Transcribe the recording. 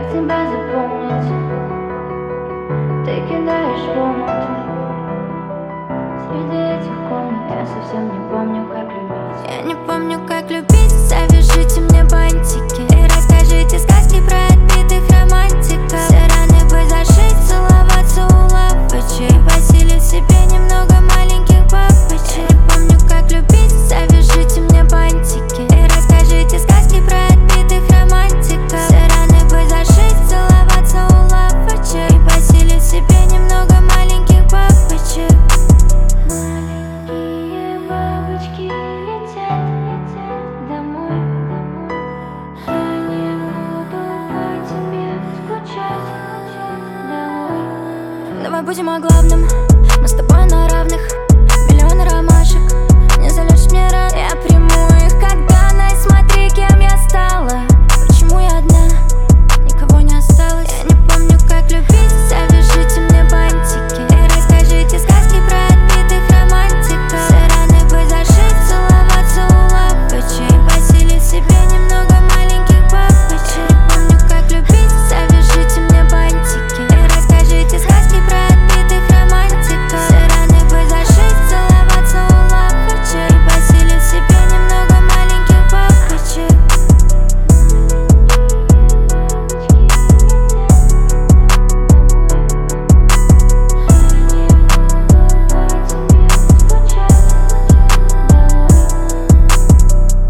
тебя запомнить? Ты кидаешь в омут. Среди этих комнат я совсем не помню, как любить. Я не помню, как любить. Завяжите мне бантики и расскажите сказки про отбитых романтиков. Все раны бы зашить, целоваться у лавочек и поселить в себе немного маленьких бабочек. Я не помню, как любить. Завяжите мне бантики и расскажите сказки про отбитых романтиков. Все раны бы зашить, целоваться у лавочек и поселить в себе немного маленьких бабочек. Маленькие бабочки летят домой. Я не буду по тебе скучать домой. Давай будем о главном, мы с тобой на равных.